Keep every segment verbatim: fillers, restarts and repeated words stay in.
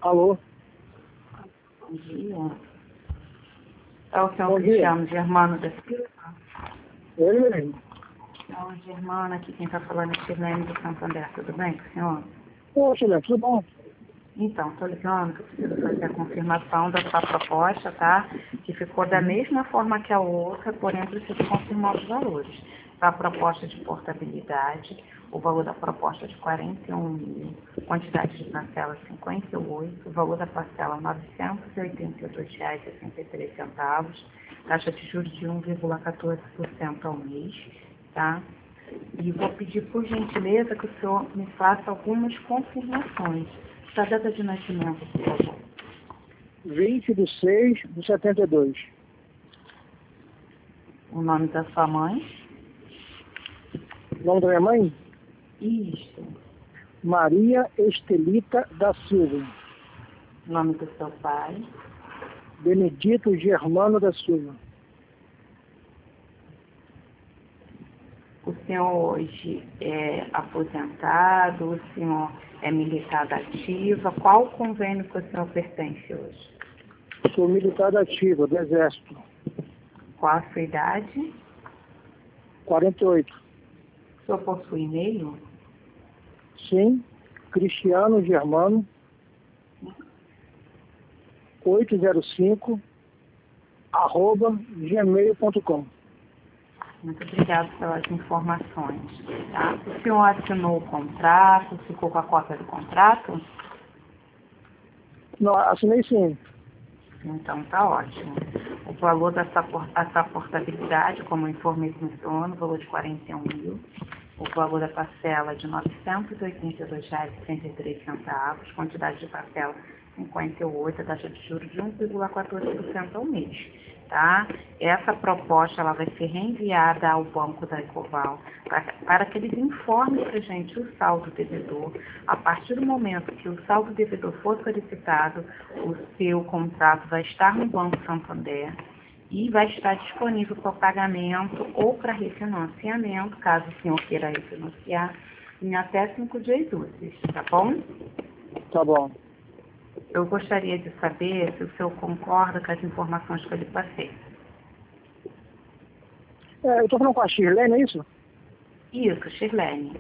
Alô? Bom dia. É o senhor Bom Cristiano Germano da Silva? Ele mesmo. Então, Germano, aqui quem está falando é Shirlene do Santander. Tudo bem com o senhor? Poxa, Léo, tudo bom? Então, estou ligando que eu preciso fazer a confirmação da sua proposta, tá? Que ficou da mesma forma que a outra, porém preciso confirmar os valores. A proposta de portabilidade, o valor da proposta de quarenta e um mil, quantidade de parcela cinquenta e oito, o valor da parcela novecentos e oitenta e dois reais e sessenta e três centavos, taxa de juros de um vírgula quatorze por cento ao mês, tá? E vou pedir, por gentileza, que o senhor me faça algumas confirmações. A data de nascimento, por favor. vinte de seis de setenta e dois. O nome da sua mãe? O nome da minha mãe? Isto. Maria Estelita da Silva. O nome do seu pai? Benedito Germano da Silva. O senhor hoje é aposentado? O senhor é militar da ativa? Qual o convênio que o senhor pertence hoje? Sou militar ativa do Exército. Qual a sua idade? quarenta e oito. O senhor possui e-mail? Sim. Cristiano Germano. oitocentos e cinco arroba gmail ponto com. Muito obrigada pelas informações. Tá? O senhor assinou o contrato? Ficou com a cópia do contrato? Não, assinei sim. Então tá ótimo. O valor dessa essa portabilidade, como eu informei no seu ano, o valor de quarenta e um mil. O valor da parcela de novecentos e oitenta e dois reais e sessenta e três centavos, quantidade de parcela cinquenta e oito, a taxa de juros de um vírgula quatorze por cento ao mês. Tá? Essa proposta ela vai ser reenviada ao banco da Ecoval para, para que eles informem para a gente o saldo devedor. A partir do momento que o saldo devedor for solicitado, o seu contrato vai estar no Banco Santander e vai estar disponível para pagamento ou para refinanciamento, caso o senhor queira refinanciar, em até cinco dias úteis, tá bom? Tá bom. Eu gostaria de saber se o senhor concorda com as informações que eu lhe passei. É, eu tô falando com a Shirlene, é isso? Isso, Shirlene.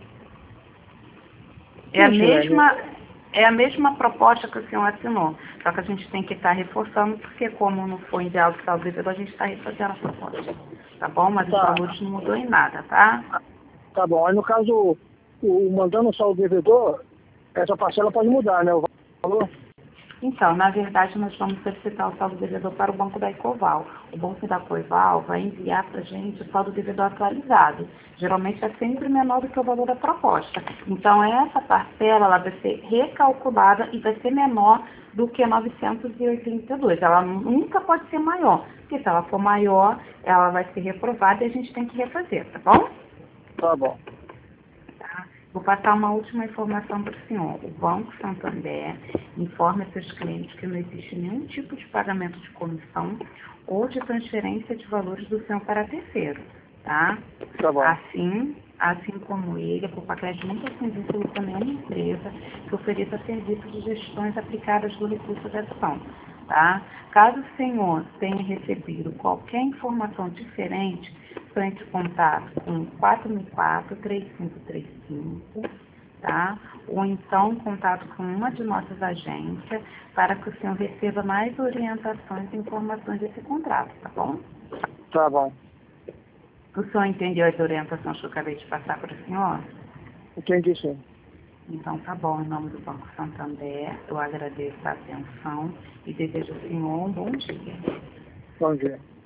É Sim, a Shirlene. mesma, é a mesma proposta que o senhor assinou, só que a gente tem que estar reforçando, porque como não foi enviado o saldo devedor, a gente está refazendo a proposta, tá bom? Mas os Tá. valores não mudou em nada, tá? Tá bom. Aí no caso, o, o mandando só o devedor, essa parcela pode mudar, né? O valor? Então, na verdade, nós vamos solicitar o saldo devedor para o Banco da Ecoval. O Banco da Ecoval vai enviar para a gente o saldo devedor atualizado. Geralmente é sempre menor do que o valor da proposta. Então, essa parcela ela vai ser recalculada e vai ser menor do que novecentos e oitenta e dois. Ela nunca pode ser maior, porque se ela for maior, ela vai ser reprovada e a gente tem que refazer, tá bom? Tá bom. Tá? Vou passar uma última informação para o senhor. O Banco Santander informa seus clientes que não existe nenhum tipo de pagamento de comissão ou de transferência de valores do senhor para terceiro, tá? Tá bom. Assim, assim como ele, a Copacred nunca tem vínculo com nenhuma empresa que ofereça serviços de gestões aplicadas do recurso da ação, tá? Caso o senhor tenha recebido qualquer informação diferente, só entre em contato com quatro mil e quatro, três cinco três cinco, tá? Ou então contato com uma de nossas agências para que o senhor receba mais orientações e informações desse contrato, tá bom? Tá bom. O senhor entendeu as orientações que eu acabei de passar para o senhor? Entendi sim. Então tá bom, em nome do Banco Santander, eu agradeço a atenção e desejo ao senhor um bom dia. Bom dia.